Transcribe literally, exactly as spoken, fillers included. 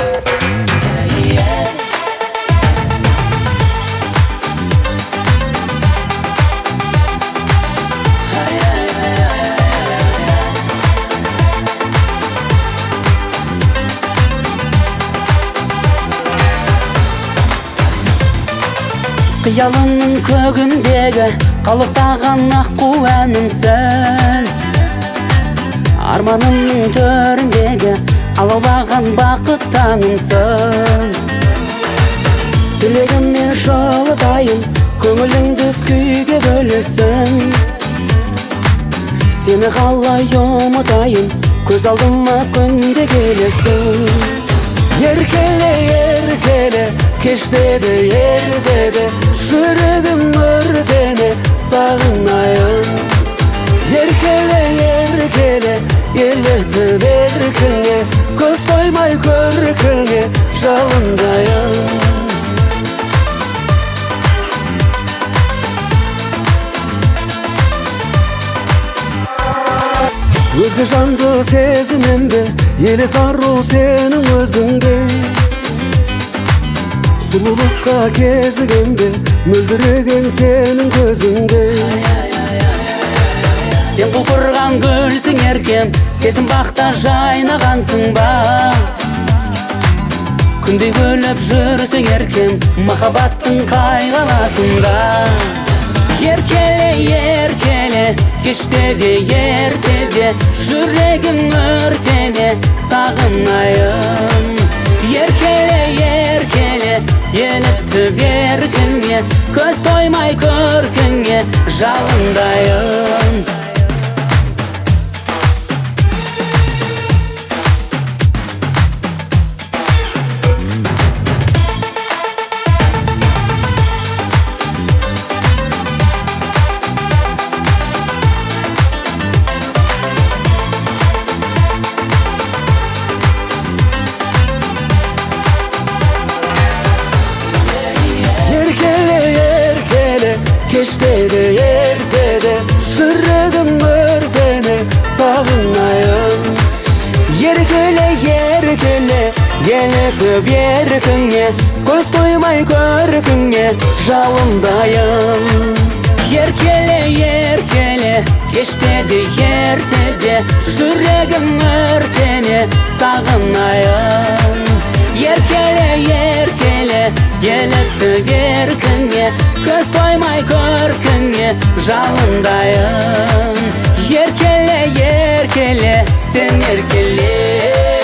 Қиялымның көгіндегі қалықтаған аққу әнімсің. Арманымның төріндегі алаулаған бақыт таңымсың. Тілегіммен жылытайын, көңіліңді күйге бөлесің. Сені қалай ұмытайын, көз алдыма күнде келесің. Еркеле, еркеле, кештеді, ертеді, жүрегім өртене сағынайын. Еркеле, еркеле, елітіп еркіңе, көз тоймай көркіңе жалындайын. Өзге жанды сезінемді, елес ару сенің өзіңде. Сұлулыққа кезігемді, мөлдіреген сенің көзіңде. Сен құлпырған гүлсің еркем, сезім бақта жайнағансың ба. Күндей күліп жүрсің еркем, махаббаттың қайғыласында. Еркеле, еркеле, кештеде, ертеде, жүрегім өртене сағынайын. Еркеле, еркеле, елітіп еркіңе, көз тоймай көркіңе жалындайын. Кештеді, ертеді, жүрегім өртене сағынайын. Еркеле, еркеле, елітіп еркіңе, көз тоймай көркіңе жалындайын. Еркеле, еркеле, кештеді, ертеді, жүрегім өртене сағынайын. Еркеле, еркеле, елітіп еркіңе, көз тоймай көркіңе жалындайын. Еркеле, еркеле, сен еркеле.